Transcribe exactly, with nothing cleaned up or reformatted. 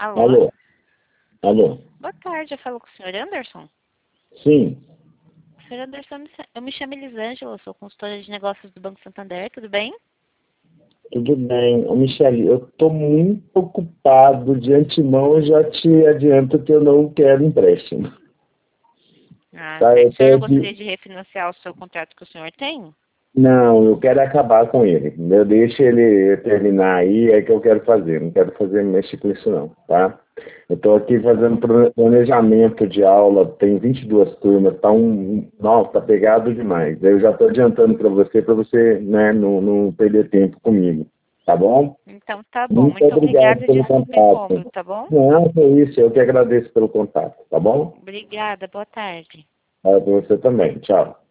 Alô? Alô? Alô? Boa tarde, eu falo com o senhor Anderson. Sim. senhor Anderson, eu me chamo Elisângela, eu sou consultora de negócios do Banco Santander, tudo bem? Tudo bem. Ô, Michele, eu estou muito ocupado. De antemão, eu já te adianto que eu não quero empréstimo. Ah, Tá? certo. Eu O senhor não quero gostaria que... de refinanciar o seu contrato que o senhor tem? Não, eu quero acabar com ele. Eu deixo ele terminar aí, é que eu quero fazer. Não quero fazer mexer com isso não, tá? Eu estou aqui fazendo planejamento de aula, tem vinte e duas turmas, tá um... Nossa, tá pegado demais. Eu já estou adiantando para você, para você, né, não, não perder tempo comigo, tá bom? Então tá bom. Muito Muito obrigado obrigada e pelo desculpe o contato. incômodo, tá bom? Não, é isso. Eu que agradeço pelo contato, tá bom? Obrigada, boa tarde. Para você também. Tchau.